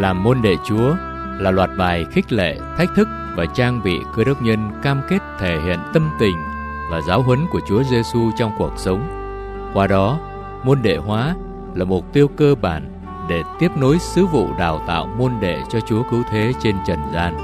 Làm môn đệ Chúa là loạt bài khích lệ, thách thức và trang bị cơ đốc nhân cam kết thể hiện tâm tình và giáo huấn của Chúa Giêsu trong cuộc sống. Qua đó, môn đệ hóa là mục tiêu cơ bản để tiếp nối sứ vụ đào tạo môn đệ cho Chúa Cứu Thế trên trần gian.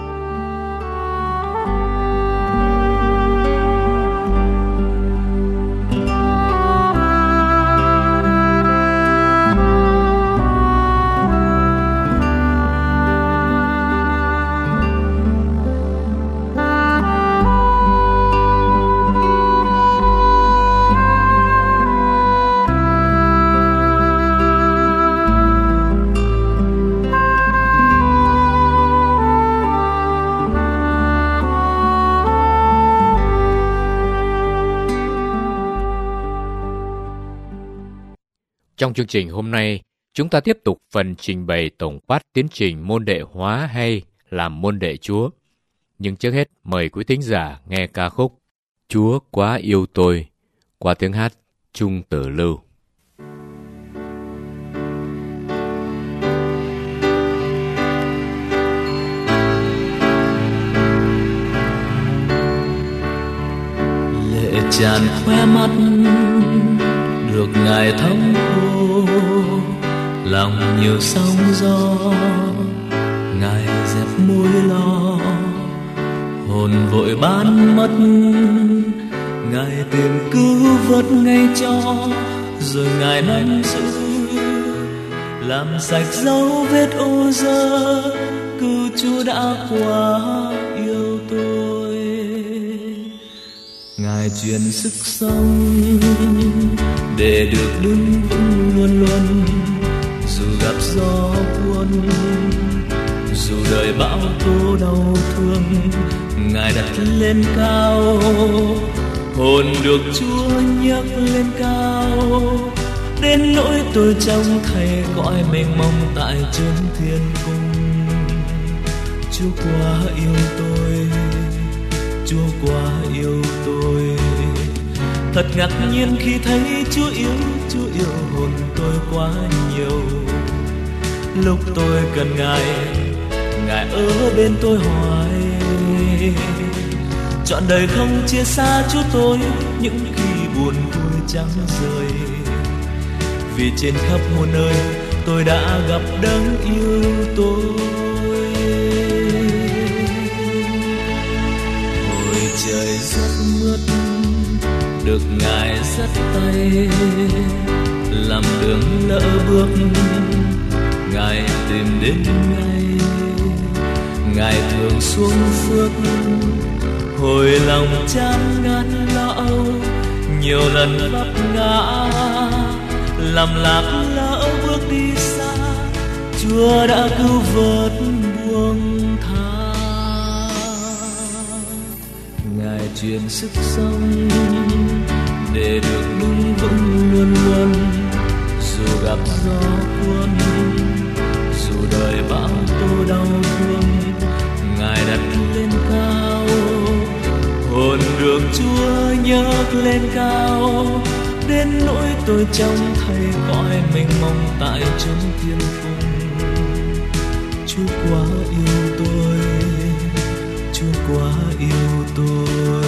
Trong chương trình hôm nay, chúng ta tiếp tục phần trình bày tổng quát tiến trình môn đệ hóa hay làm môn đệ Chúa. Nhưng trước hết, mời quý thính giả nghe ca khúc Chúa Quá Yêu Tôi qua tiếng hát Trung Tử Lưu. Lệ tràn khóe mắt được Ngài thấm khô, lòng nhiều sóng gió Ngài dẹp môi lo, hồn vội bán mất Ngài tìm cứu vớt ngay cho, rồi Ngài nắm giữ làm sạch dấu vết ô dơ. Cứu Chúa đã quá yêu tôi, Ngài truyền sức sống để được đứng vững luôn luôn, dù gặp gió cuốn, dù đời bão tố đau thương. Ngài đặt lên cao, hồn được Chúa nhấc lên cao, đến nỗi tôi trông thấy cõi mênh mông tại chốn thiên cung. Chúa quá yêu tôi, Chúa quá yêu tôi. Thật ngạc nhiên khi thấy Chúa yêu hồn tôi quá nhiều. Lúc tôi cần Ngài, Ngài ở bên tôi hoài. Trọn đời không chia xa Chúa tôi, những khi buồn vui chẳng rời. Vì trên khắp muôn nơi tôi đã gặp đấng yêu tôi. Hồi trời rất mướt, được Ngài dắt tay, làm đường lỡ bước Ngài tìm đến ngay. Ngài thường xuống phước, hồi lòng chán ngán lo âu, nhiều lần vấp ngã, làm lạc lỡ bước đi xa. Chúa đã cứu vớt buông tha, Ngài truyền sức sống để được đứng vững luôn luôn, dù gặp gió cuốn, dù đời bão tố đau thương. Ngài đặt lên cao, hồn được Chúa nhấc lên cao, đến nỗi tôi trông thấy cõi mênh mông tại chốn thiên cung. Chúa quá yêu tôi, Chúa quá yêu tôi.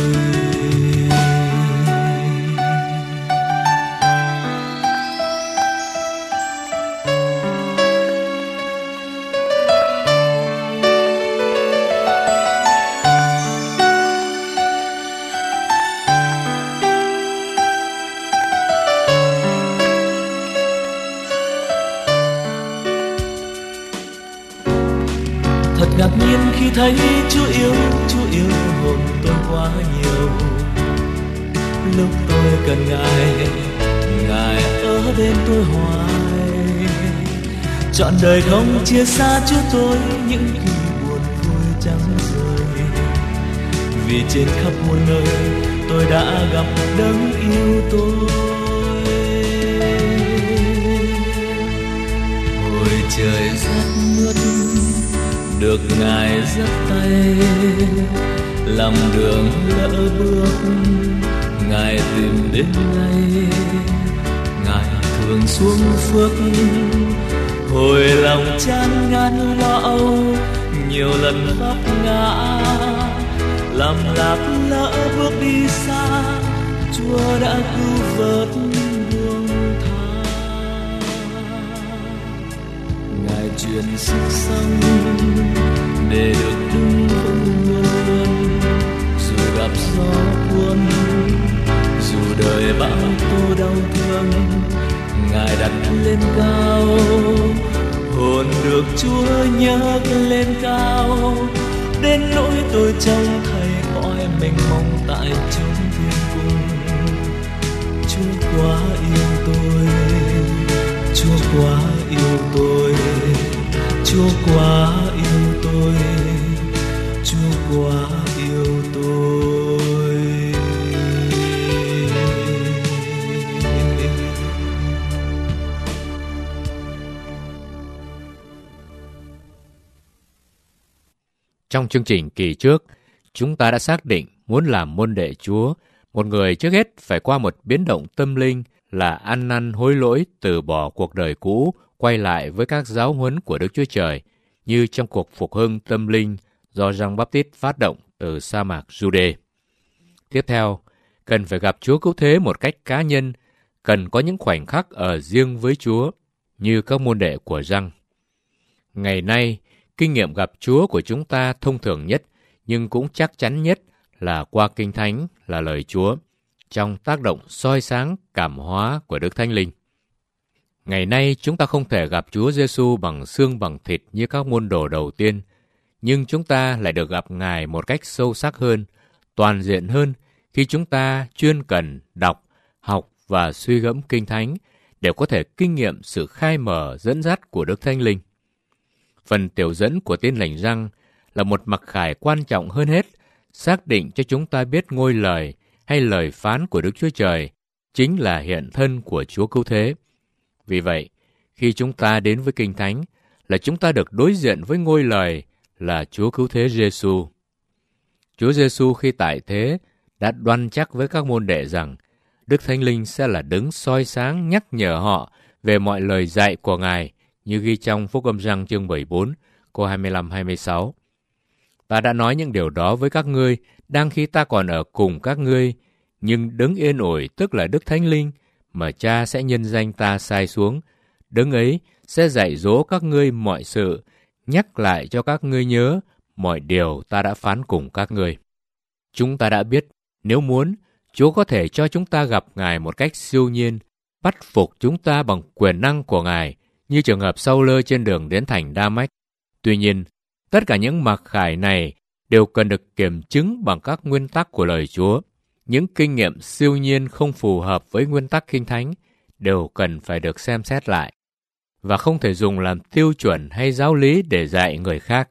Thật ngạc nhiên khi thấy Chúa yêu hồn tôi quá nhiều. Lúc tôi cần Ngài, Ngài ở bên tôi hoài. Trọn đời không chia xa Chúa tôi, những khi buồn vui chẳng rời. Vì trên khắp muôn nơi tôi đã gặp đấng yêu tôi. Hồi trời rất mướt, được Ngài dắt tay, làm đường lỡ bước Ngài tìm đến ngay. Ngài thường xuống phước, hồi lòng chán ngán lo âu, nhiều lần vấp ngã, làm lạc lỡ bước đi xa, Chúa đã cứu vớt buông tha. Ngài truyền sức sống để được đứng vững luôn luôn, dù gặp gió cuốn, dù đời bão tố đau thương, Ngài đặt lên cao, hồn được Chúa nhấc lên cao, đến nỗi tôi trông thấy cõi mênh mông tại chốn thiên cung. Chúa quá yêu tôi, Chúa quá yêu tôi, Chúa quá yêu tôi, Chúa quá yêu tôi. Trong chương trình kỳ trước, chúng ta đã xác định muốn làm môn đệ Chúa, một người trước hết phải qua một biến động tâm linh là ăn năn hối lỗi, từ bỏ cuộc đời cũ, quay lại với các giáo huấn của Đức Chúa Trời, như trong cuộc phục hưng tâm linh do Giăng Báp-tít phát động từ sa mạc Giu-đê. Tiếp theo, cần phải gặp Chúa Cứu Thế một cách cá nhân, cần có những khoảnh khắc ở riêng với Chúa, như các môn đệ của Giăng. Ngày nay, kinh nghiệm gặp Chúa của chúng ta thông thường nhất, nhưng cũng chắc chắn nhất là qua Kinh Thánh, là lời Chúa, trong tác động soi sáng, cảm hóa của Đức Thánh Linh. Ngày nay, chúng ta không thể gặp Chúa Giêsu bằng xương bằng thịt như các môn đồ đầu tiên, nhưng chúng ta lại được gặp Ngài một cách sâu sắc hơn, toàn diện hơn khi chúng ta chuyên cần đọc, học và suy gẫm Kinh Thánh để có thể kinh nghiệm sự khai mở dẫn dắt của Đức Thánh Linh. Phần tiểu dẫn của Tin Lành Giăng là một mặc khải quan trọng hơn hết, xác định cho chúng ta biết ngôi lời hay lời phán của Đức Chúa Trời chính là hiện thân của Chúa Cứu Thế. Vì vậy, khi chúng ta đến với Kinh Thánh là chúng ta được đối diện với ngôi lời là Chúa Cứu Thế Giêsu. Chúa Giêsu khi tại thế đã đoan chắc với các môn đệ rằng Đức Thánh Linh sẽ là đấng soi sáng nhắc nhở họ về mọi lời dạy của Ngài, như ghi trong Phúc Âm Giăng chương 14, câu 25-26. Ta đã nói những điều đó với các ngươi đang khi ta còn ở cùng các ngươi, nhưng đấng yên ủi, tức là Đức Thánh Linh, mà Cha sẽ nhân danh ta sai xuống, đấng ấy sẽ dạy dỗ các ngươi mọi sự, nhắc lại cho các ngươi nhớ mọi điều ta đã phán cùng các ngươi. Chúng ta đã biết, nếu muốn, Chúa có thể cho chúng ta gặp Ngài một cách siêu nhiên, bắt phục chúng ta bằng quyền năng của Ngài, như trường hợp Sau-lơ trên đường đến thành Đa-mách. Tuy nhiên, tất cả những mặc khải này đều cần được kiểm chứng bằng các nguyên tắc của lời Chúa. Những kinh nghiệm siêu nhiên không phù hợp với nguyên tắc Kinh Thánh đều cần phải được xem xét lại, và không thể dùng làm tiêu chuẩn hay giáo lý để dạy người khác.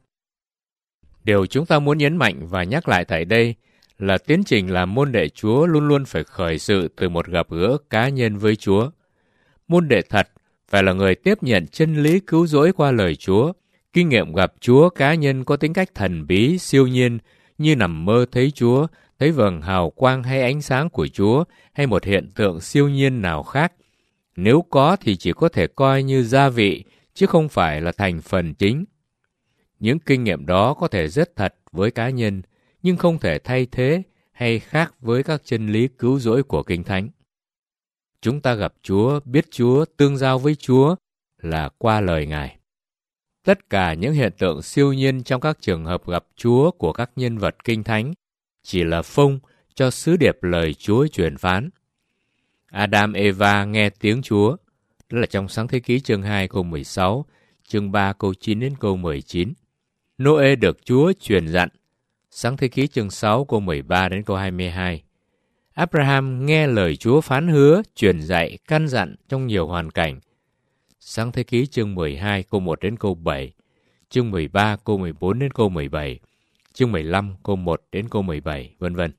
Điều chúng ta muốn nhấn mạnh và nhắc lại tại đây là tiến trình làm môn đệ Chúa luôn luôn phải khởi sự từ một gặp gỡ cá nhân với Chúa. Môn đệ thật phải là người tiếp nhận chân lý cứu rỗi qua lời Chúa. Kinh nghiệm gặp Chúa cá nhân có tính cách thần bí, siêu nhiên, như nằm mơ thấy Chúa, thấy vầng hào quang hay ánh sáng của Chúa, hay một hiện tượng siêu nhiên nào khác. Nếu có thì chỉ có thể coi như gia vị, chứ không phải là thành phần chính. Những kinh nghiệm đó có thể rất thật với cá nhân, nhưng không thể thay thế hay khác với các chân lý cứu rỗi của Kinh Thánh. Chúng ta gặp Chúa, biết Chúa, tương giao với Chúa là qua lời Ngài. Tất cả những hiện tượng siêu nhiên trong các trường hợp gặp Chúa của các nhân vật Kinh Thánh chỉ là phông cho sứ điệp lời Chúa truyền phán. Adam, Eva nghe tiếng Chúa, đó là trong Sáng Thế Ký chương 2 câu 16, chương 3 câu 9 đến câu 19. Nô-ê được Chúa truyền dặn, Sáng Thế Ký chương 6 câu 13 đến câu 22. Abraham nghe lời Chúa phán hứa, truyền dạy, căn dặn trong nhiều hoàn cảnh. Sáng Thế Ký chương 12 câu 1 đến câu 7, chương 13 câu 14 đến câu 17, chương 15 câu 1 đến câu 17, vân vân.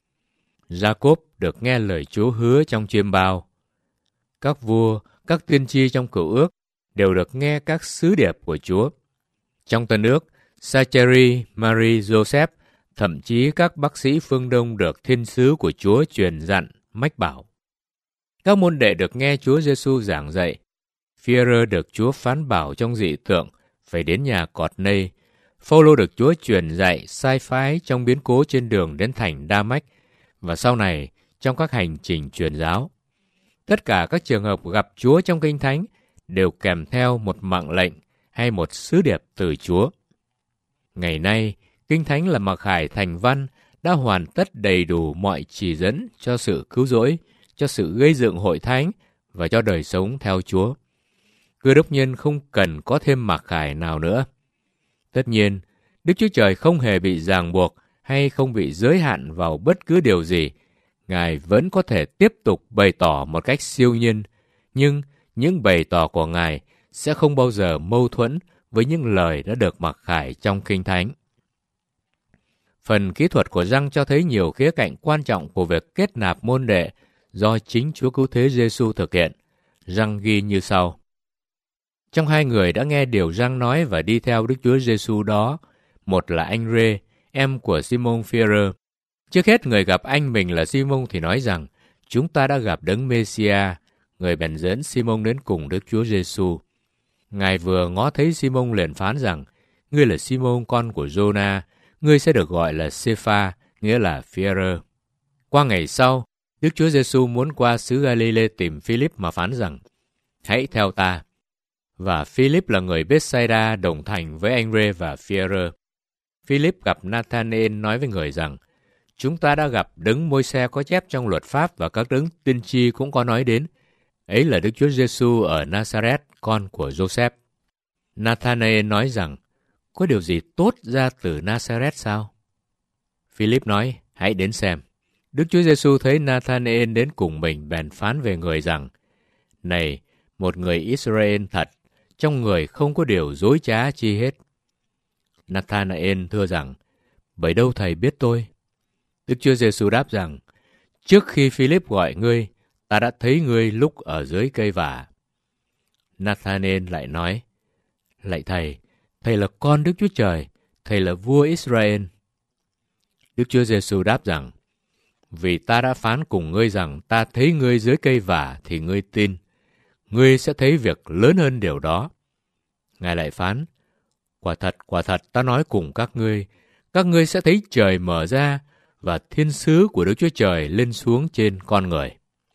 Gia-cốp được nghe lời Chúa hứa trong chiêm bao. Các vua, các tiên tri trong Cựu Ước đều được nghe các sứ điệp của Chúa. Trong Tân Ước, Sa-che-ri, Mary, Joseph, thậm chí các bác sĩ phương Đông được thiên sứ của Chúa truyền dặn, mách bảo. Các môn đệ được nghe Chúa Giêsu giảng dạy. Phi-e-rơ được Chúa phán bảo trong dị tượng phải đến nhà Cọt-nây. Phao-lô được Chúa truyền dạy sai phái trong biến cố trên đường đến thành Đa-mách và sau này trong các hành trình truyền giáo. Tất cả các trường hợp gặp Chúa trong Kinh Thánh đều kèm theo một mệnh lệnh hay một sứ điệp từ Chúa. Ngày nay, Kinh Thánh là mặc khải thành văn đã hoàn tất đầy đủ mọi chỉ dẫn cho sự cứu rỗi, cho sự gây dựng hội thánh và cho đời sống theo Chúa. Cơ đốc nhân không cần có thêm mặc khải nào nữa. Tất nhiên, Đức Chúa Trời không hề bị ràng buộc hay không bị giới hạn vào bất cứ điều gì. Ngài vẫn có thể tiếp tục bày tỏ một cách siêu nhiên, nhưng những bày tỏ của Ngài sẽ không bao giờ mâu thuẫn với những lời đã được mặc khải trong Kinh Thánh. Phần kỹ thuật của răng cho thấy nhiều khía cạnh quan trọng của việc kết nạp môn đệ do chính Chúa Cứu Thế Giêsu thực hiện. Răng ghi như sau. Trong hai người đã nghe điều răng nói và đi theo Đức Chúa Giêsu đó, một là anh Rê, em của Simon Phi-e-rơ. Trước hết người gặp anh mình là Simon thì nói rằng, chúng ta đã gặp Đấng Mê-si-a. Người bèn dẫn Simon đến cùng Đức Chúa Giêsu. Ngài vừa ngó thấy Simon liền phán rằng, ngươi là Simon con của Giô-na, ngươi sẽ được gọi là Sê-pha, nghĩa là Phi-e-rơ. Qua ngày sau, Đức Chúa Giêsu muốn qua xứ Ga-li-lê tìm Philip mà phán rằng, hãy theo ta. Và Philip là người Bethsaida đồng thành với anh Rê và Phi-e-rơ. Philip gặp Nathanael nói với người rằng, chúng ta đã gặp Đấng Môi-se có chép trong luật pháp và các đấng tiên tri cũng có nói đến. Ấy là Đức Chúa Giêsu ở Nazareth, con của Joseph. Nathanael nói rằng, có điều gì tốt ra từ Nazareth sao? Philip nói, hãy đến xem. Đức Chúa Giêsu thấy Nathanael đến cùng mình bèn phán về người rằng, này, một người Israel thật, trong người không có điều dối trá chi hết. Nathanael thưa rằng, bởi đâu thầy biết tôi? Đức Chúa Giêsu đáp rằng, trước khi Philip gọi ngươi, ta đã thấy ngươi lúc ở dưới cây vả. Nathanael lại nói, lạy thầy, thầy là con Đức Chúa Trời, thầy là vua Israel. Đức Chúa Giêsu đáp rằng, vì ta đã phán cùng ngươi rằng ta thấy ngươi dưới cây vả thì ngươi tin, ngươi sẽ thấy việc lớn hơn điều đó. Ngài lại phán, quả thật ta nói cùng các ngươi sẽ thấy trời mở ra và thiên sứ của Đức Chúa Trời lên xuống trên con người.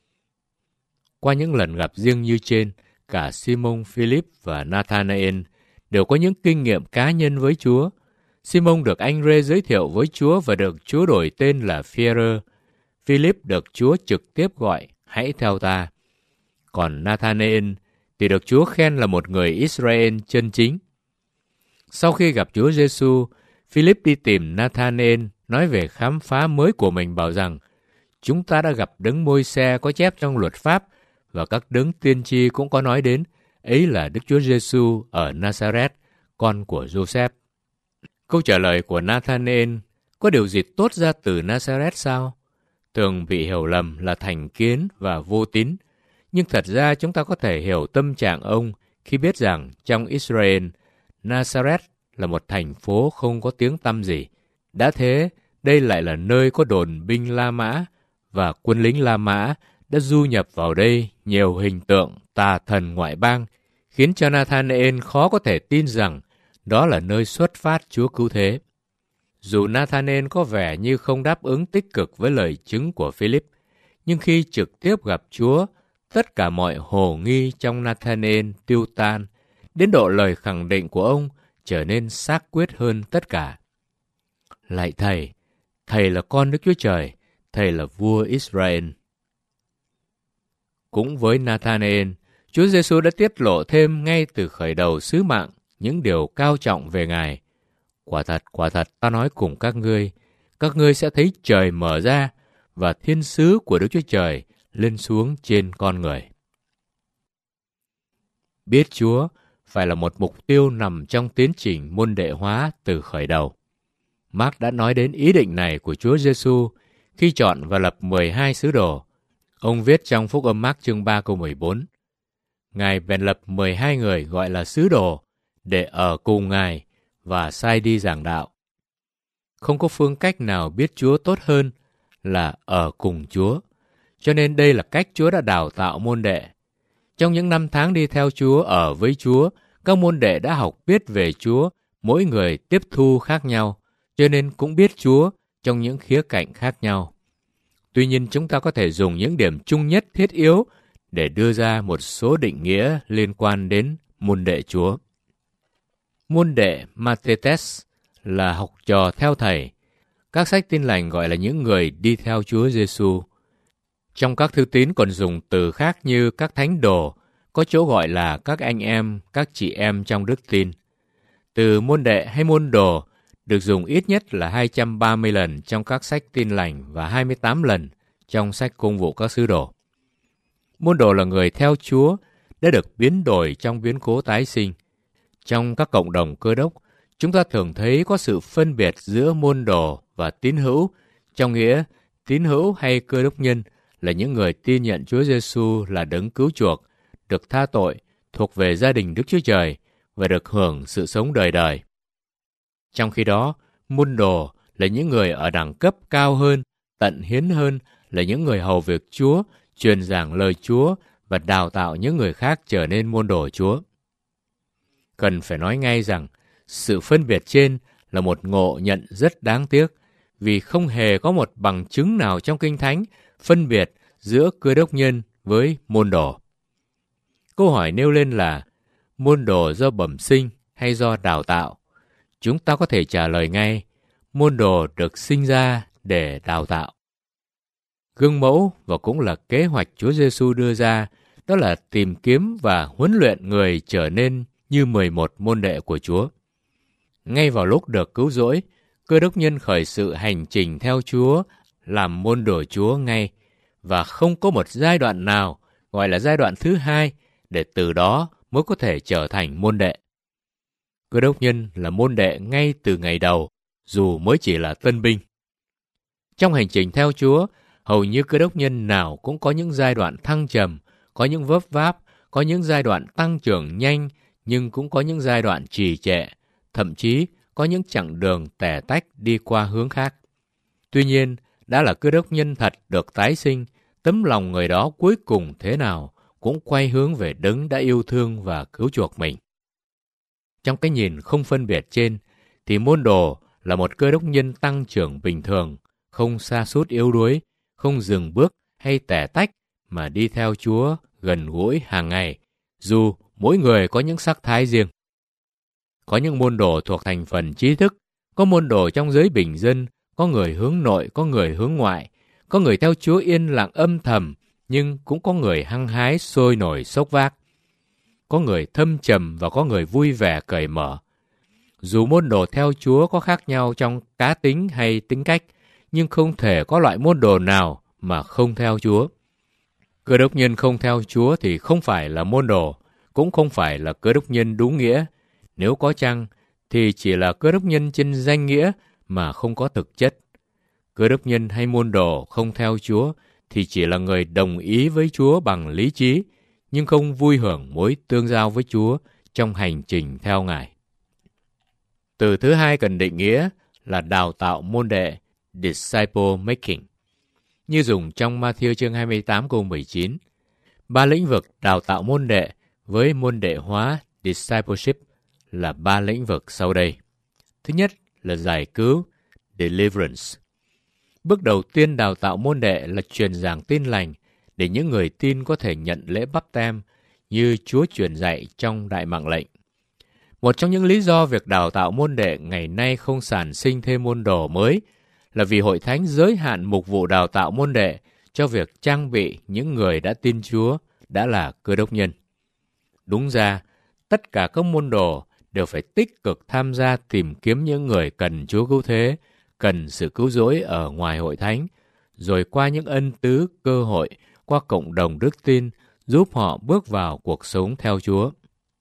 Qua những lần gặp riêng như trên, cả Simon, Philip và Nathanael đều có những kinh nghiệm cá nhân với Chúa. Simon được anh Rê giới thiệu với Chúa và được Chúa đổi tên là Phi-e-rơ. Philip được Chúa trực tiếp gọi, hãy theo ta. Còn Nathanael thì được Chúa khen là một người Israel chân chính. Sau khi gặp Chúa Giêsu, Philip đi tìm Nathanael nói về khám phá mới của mình bảo rằng, chúng ta đã gặp Đấng Môi-se có chép trong luật pháp và các đấng tiên tri cũng có nói đến, ấy là Đức Chúa Giêsu ở Nazareth, con của Joseph. Câu trả lời của Nathanael, có điều gì tốt ra từ Nazareth sao? Thường bị hiểu lầm là thành kiến và vô tín, nhưng thật ra chúng ta có thể hiểu tâm trạng ông khi biết rằng trong Israel, Nazareth là một thành phố không có tiếng tăm gì. Đã thế, đây lại là nơi có đồn binh La Mã, và quân lính La Mã đã du nhập vào đây nhiều hình tượng tà thần ngoại bang, khiến cho Nathanael khó có thể tin rằng đó là nơi xuất phát Chúa Cứu Thế. Dù Nathanael có vẻ như không đáp ứng tích cực với lời chứng của Philip, nhưng khi trực tiếp gặp Chúa, tất cả mọi hồ nghi trong Nathanael tiêu tan, đến độ lời khẳng định của ông trở nên xác quyết hơn tất cả. Lạy thầy, thầy là con Đức Chúa Trời, thầy là vua Israel. Cũng với Nathanael, Chúa Giêsu đã tiết lộ thêm ngay từ khởi đầu sứ mạng những điều cao trọng về Ngài. Quả thật ta nói cùng các ngươi sẽ thấy trời mở ra và thiên sứ của Đức Chúa Trời lên xuống trên con người. Biết Chúa phải là một mục tiêu nằm trong tiến trình môn đệ hóa từ khởi đầu. Mark đã nói đến ý định này của Chúa Giêsu khi chọn và lập 12 sứ đồ. Ông viết trong Phúc âm Mark chương 3 câu 14. Ngài bèn lập 12 người gọi là sứ đồ để ở cùng Ngài và sai đi giảng đạo. Không có phương cách nào biết Chúa tốt hơn là ở cùng Chúa. Cho nên đây là cách Chúa đã đào tạo môn đệ. Trong những năm tháng đi theo Chúa ở với Chúa, các môn đệ đã học biết về Chúa, mỗi người tiếp thu khác nhau, cho nên cũng biết Chúa trong những khía cạnh khác nhau. Tuy nhiên chúng ta có thể dùng những điểm chung nhất thiết yếu để đưa ra một số định nghĩa liên quan đến môn đệ Chúa. Môn đệ Mathetes là học trò theo thầy. Các sách Tin lành gọi là những người đi theo Chúa Giêsu. Trong các thư tín còn dùng từ khác như các thánh đồ, có chỗ gọi là các anh em, các chị em trong đức tin. Từ môn đệ hay môn đồ được dùng ít nhất là 230 lần trong các sách Tin lành và 28 lần trong sách Công vụ các sứ đồ. Môn đồ là người theo Chúa đã được biến đổi trong biến cố tái sinh. Trong các cộng đồng Cơ đốc, chúng ta thường thấy có sự phân biệt giữa môn đồ và tín hữu, trong nghĩa tín hữu hay Cơ đốc nhân là những người tin nhận Chúa Giêsu là đấng cứu chuộc, được tha tội, thuộc về gia đình Đức Chúa Trời và được hưởng sự sống đời đời. Trong khi đó, môn đồ là những người ở đẳng cấp cao hơn, tận hiến hơn, là những người hầu việc Chúa, truyền giảng lời Chúa và đào tạo những người khác trở nên môn đồ Chúa. Cần phải nói ngay rằng, sự phân biệt trên là một ngộ nhận rất đáng tiếc, vì không hề có một bằng chứng nào trong Kinh Thánh phân biệt giữa Cơ đốc nhân với môn đồ. Câu hỏi nêu lên là, môn đồ do bẩm sinh hay do đào tạo? Chúng ta có thể trả lời ngay, môn đồ được sinh ra để đào tạo. Gương mẫu và cũng là kế hoạch Chúa Giêsu đưa ra, đó là tìm kiếm và huấn luyện người trở nên như 11 môn đệ của Chúa. Ngay vào lúc được cứu rỗi, Cơ đốc nhân khởi sự hành trình theo Chúa, làm môn đồ Chúa ngay, và không có một giai đoạn nào gọi là giai đoạn thứ hai để từ đó mới có thể trở thành môn đệ. Cơ đốc nhân là môn đệ ngay từ ngày đầu, dù mới chỉ là tân binh. Trong hành trình theo Chúa, hầu như Cơ đốc nhân nào cũng có những giai đoạn thăng trầm, có những vấp váp, có những giai đoạn tăng trưởng nhanh, nhưng cũng có những giai đoạn trì trệ, thậm chí có những chặng đường tẻ tách đi qua hướng khác. Tuy nhiên, đã là Cơ đốc nhân thật được tái sinh, tấm lòng người đó cuối cùng thế nào cũng quay hướng về đấng đã yêu thương và cứu chuộc mình. Trong cái nhìn không phân biệt trên, thì môn đồ là một Cơ đốc nhân tăng trưởng bình thường, không sa sút yếu đuối, không dừng bước hay tẻ tách mà đi theo Chúa gần gũi hàng ngày, dù mỗi người có những sắc thái riêng. Có những môn đồ thuộc thành phần trí thức, có môn đồ trong giới bình dân, có người hướng nội, có người hướng ngoại, có người theo Chúa yên lặng âm thầm, nhưng cũng có người hăng hái sôi nổi xốc vác. Có người thâm trầm và có người vui vẻ cởi mở. Dù môn đồ theo Chúa có khác nhau trong cá tính hay tính cách, nhưng không thể có loại môn đồ nào mà không theo Chúa. Cơ đốc nhân không theo Chúa thì không phải là môn đồ, cũng không phải là cơ đốc nhân đúng nghĩa. Nếu có chăng, thì chỉ là cơ đốc nhân trên danh nghĩa mà không có thực chất. Cơ đốc nhân hay môn đồ không theo Chúa thì chỉ là người đồng ý với Chúa bằng lý trí, nhưng không vui hưởng mối tương giao với Chúa trong hành trình theo Ngài. Từ thứ hai cần định nghĩa là đào tạo môn đệ, disciple making. Như dùng trong Matthew chương 28 câu 19, 3 lĩnh vực đào tạo môn đệ với môn đệ hóa, discipleship, là 3 lĩnh vực sau đây. Thứ nhất là giải cứu, deliverance. Bước đầu tiên đào tạo môn đệ là truyền giảng tin lành để những người tin có thể nhận lễ báp têm như Chúa truyền dạy trong Đại Mạng Lệnh. Một trong những lý do việc đào tạo môn đệ ngày nay không sản sinh thêm môn đồ mới là vì Hội Thánh giới hạn mục vụ đào tạo môn đệ cho việc trang bị những người đã tin Chúa, đã là cơ đốc nhân. Đúng ra, tất cả các môn đồ đều phải tích cực tham gia tìm kiếm những người cần Chúa cứu thế, cần sự cứu rỗi ở ngoài Hội Thánh, rồi qua những ân tứ, cơ hội, qua cộng đồng đức tin, giúp họ bước vào cuộc sống theo Chúa.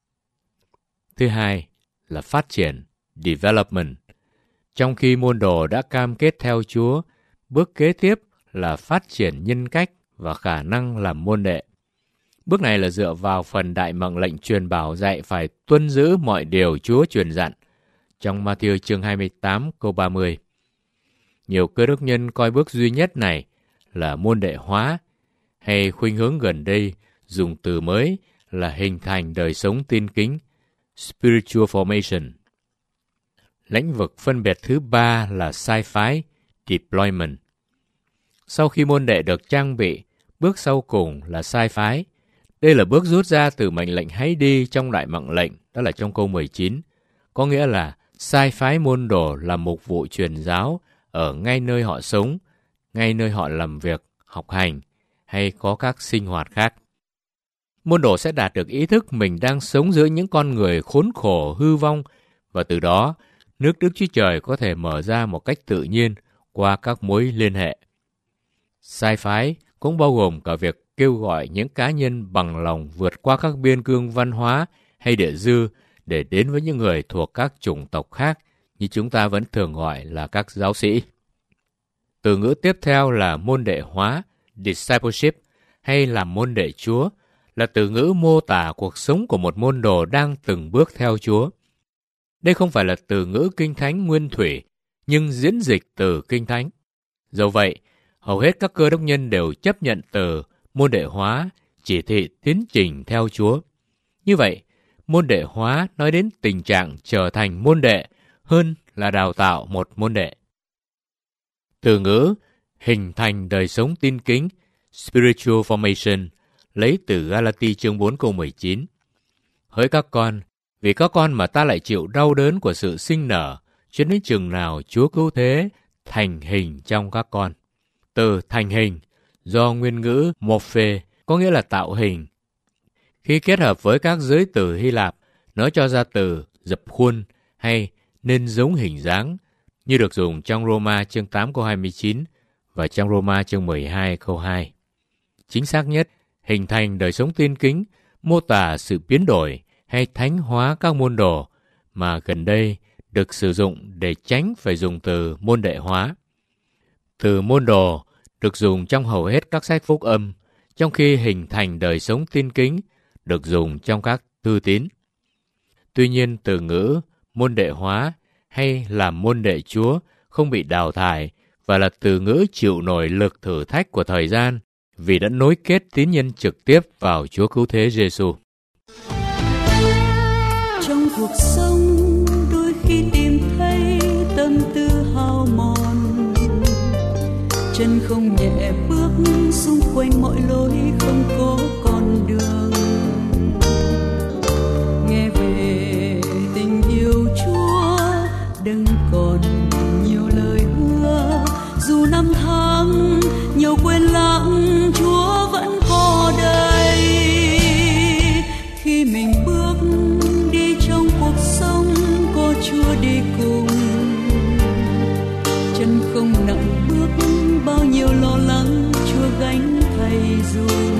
Thứ hai là phát triển, development. Trong khi môn đồ đã cam kết theo Chúa, bước kế tiếp là phát triển nhân cách và khả năng làm môn đệ. Bước này là dựa vào phần Đại Mạng Lệnh truyền bảo dạy phải tuân giữ mọi điều Chúa truyền dặn, trong Matthew chương 28 câu 30. Nhiều cơ đốc nhân coi bước duy nhất này là môn đệ hóa, hay khuynh hướng gần đây dùng từ mới là hình thành đời sống tin kính, spiritual formation. Lĩnh vực phân biệt thứ 3 là sai phái, deployment. Sau khi môn đệ được trang bị, bước sau cùng là sai phái. Đây là bước rút ra từ mệnh lệnh hãy đi trong đại mệnh lệnh, đó là trong câu 19. Có nghĩa là sai phái môn đồ làm mục vụ truyền giáo ở ngay nơi họ sống, ngay nơi họ làm việc, học hành hay có các sinh hoạt khác. Môn đồ sẽ đạt được ý thức mình đang sống giữa những con người khốn khổ, hư vong, và từ đó nước Đức Chúa Trời có thể mở ra một cách tự nhiên qua các mối liên hệ. Sai phái cũng bao gồm cả việc kêu gọi những cá nhân bằng lòng vượt qua các biên cương văn hóa hay địa dư để đến với những người thuộc các chủng tộc khác, như chúng ta vẫn thường gọi là các giáo sĩ. Từ ngữ tiếp theo là môn đệ hóa, discipleship, hay làm môn đệ Chúa, là từ ngữ mô tả cuộc sống của một môn đồ đang từng bước theo Chúa. Đây không phải là từ ngữ Kinh Thánh nguyên thủy, nhưng diễn dịch từ Kinh Thánh. Dẫu vậy, hầu hết các cơ đốc nhân đều chấp nhận từ môn đệ hóa, chỉ thị tiến trình theo Chúa. Như vậy, môn đệ hóa nói đến tình trạng trở thành môn đệ hơn là đào tạo một môn đệ. Từ ngữ hình thành đời sống tin kính, spiritual formation, lấy từ Galati chương 4 câu 19. Hỡi các con, vì các con mà ta lại chịu đau đớn của sự sinh nở, cho đến chừng nào Chúa cứu thế thành hình trong các con. Từ thành hình do nguyên ngữ morphe có nghĩa là tạo hình. Khi kết hợp với các giới từ Hy Lạp, nó cho ra từ dập khuôn hay nên giống hình dáng, như được dùng trong Roma chương 8 câu 29 và trong Roma chương 12 câu 2. Chính xác nhất, hình thành đời sống tin kính mô tả sự biến đổi hay thánh hóa các môn đồ, mà gần đây được sử dụng để tránh phải dùng từ môn đệ hóa. Từ môn đồ được dùng trong hầu hết các sách phúc âm, trong khi hình thành đời sống tin kính được dùng trong các thư tín. Tuy nhiên, từ ngữ môn đệ hóa hay làm môn đệ Chúa không bị đào thải và là từ ngữ chịu nổi lực thử thách của thời gian vì đã nối kết tín nhân trực tiếp vào Chúa Cứu Thế Giêsu. Trong cuộc sống đôi khi tìm thấy tâm tư hao mòn, chân không nhẹ bước xung quanh mọi lối không có con đường. Nghe về tình yêu Chúa đừng còn nhiều lời hứa, dù năm tháng nhiều quên lãng Chúa vẫn có đây. Khi mình bước đi trong cuộc sống có Chúa đi cùng, chân không nặng bước bao nhiêu lo lắng Chúa gánh thay dùm.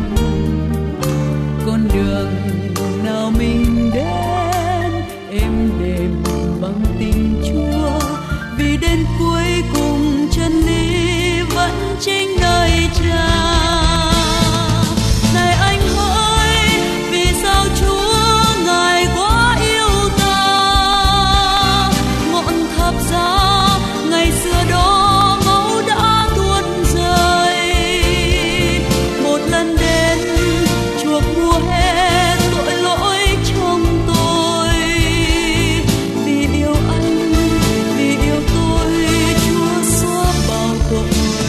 Con đường nào mình đến êm đềm bằng tình Chúa, vì đến cuối cùng chân lý vẫn chính nơi Cha. Này anh hỡi, vì sao Chúa Ngài quá yêu ta? Ngọn thập giá ngày xưa đó máu đã tuôn rơi, một lần đến chuộc mua hết tội lỗi trong tôi. Vì yêu anh, vì yêu tôi, Chúa xóa bao tội.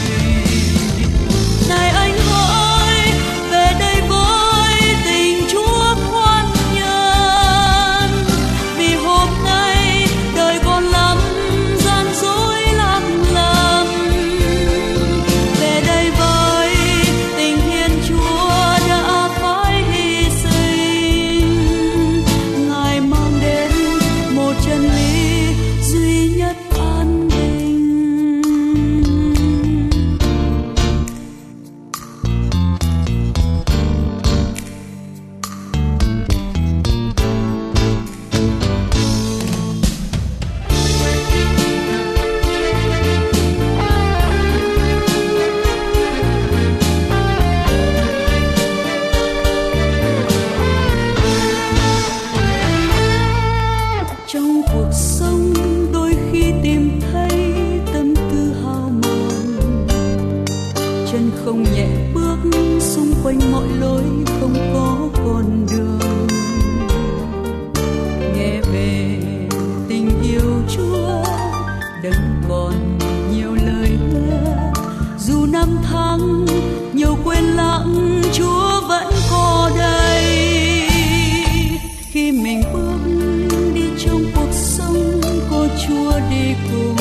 Này anh hỡi, về đây với tình Chúa khoan nhân, vì hôm nay đời còn lắm gian dối lắm lầm. Về đây với tình Thiên Chúa đã phải hy sinh, Ngài mang đến một chân lý duy nhất an bình. Trong cuộc sống đôi khi tìm thấy tâm tư hao mòn, chân không nhẹ bước xung quanh mọi lối không có con cuối cùng.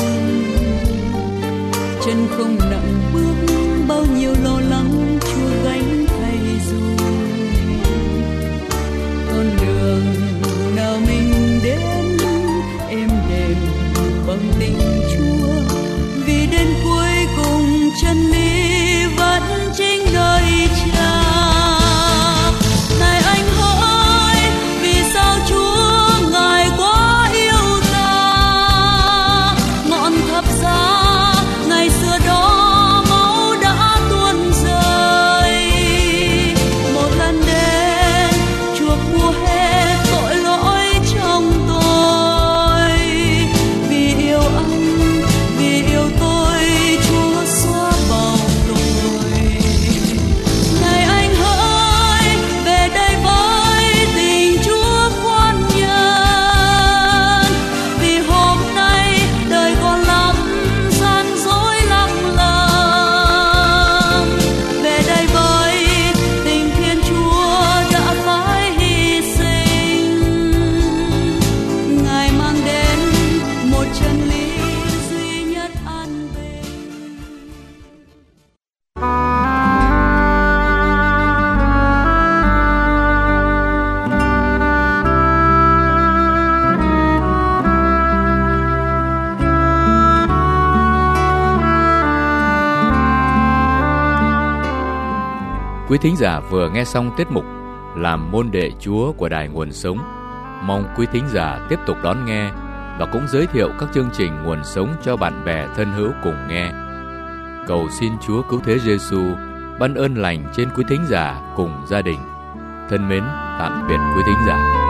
Chân không nặng bước bao nhiêu lo lắng Chúa gánh thay dù. Con đường nào mình đến êm đềm bằng tình Chúa, vì đến cuối cùng chân lý vẫn chính đời Cha. Này anh hỡi, vì sao Chúa Ngài quá yêu ta? Ngọn thập giá ngày xưa đó máu đã tuôn rơi. Một lần đến chuộc mua hết tội lỗi trong tôi. Vì yêu anh, vì yêu tôi, Chúa xóa bao tội. Này anh hỡi, về đây với tình Chúa khoan nhân. Vì hôm nay đời còn lắm gian dối lăng lầm. Về đây với tình Thiên Chúa đã phải hy sinh. Ngài mang đến một chân lý duy nhất an bình. Quý thính giả vừa nghe xong tiết mục Làm môn đệ Chúa của Đài Nguồn Sống. Mong quý thính giả tiếp tục đón nghe và cũng giới thiệu các chương trình Nguồn Sống cho bạn bè thân hữu cùng nghe. Cầu xin Chúa Cứu Thế Giêsu ban ơn lành trên quý thính giả cùng gia đình. Thân mến, tạm biệt quý thính giả.